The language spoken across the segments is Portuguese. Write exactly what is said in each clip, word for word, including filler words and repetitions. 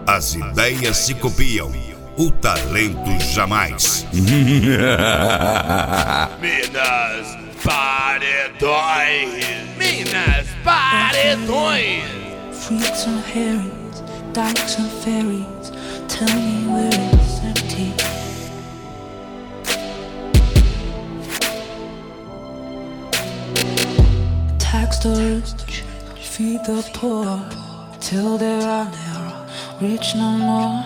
As ideias se copiam, o talento jamais. Minas Paredões. Minas Paredões. Freaks and herrings, dykes and fairies, tell me where it's empty. Tax the rich, feed the poor, till there are never rich no more.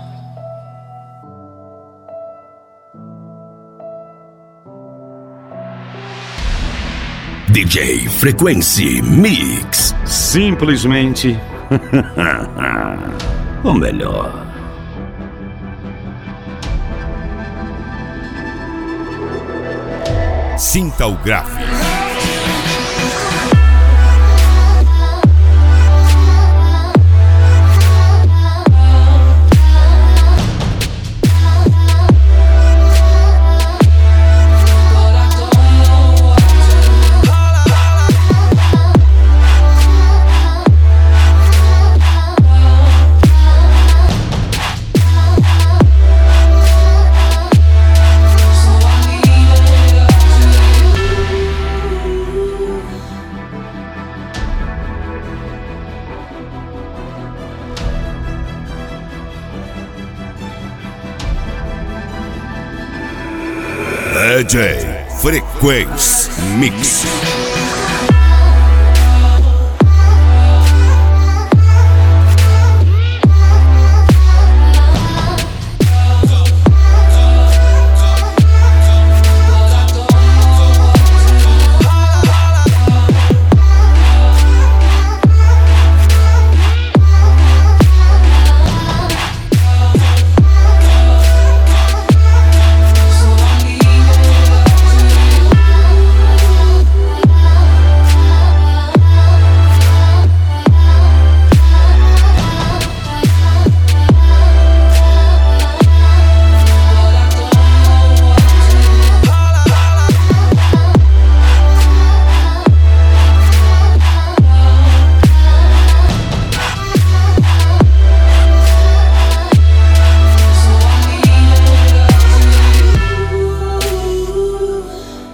D J Frequency Mix. Simplesmente o melhor. Sinta o gráfico. D J Frequency Mix.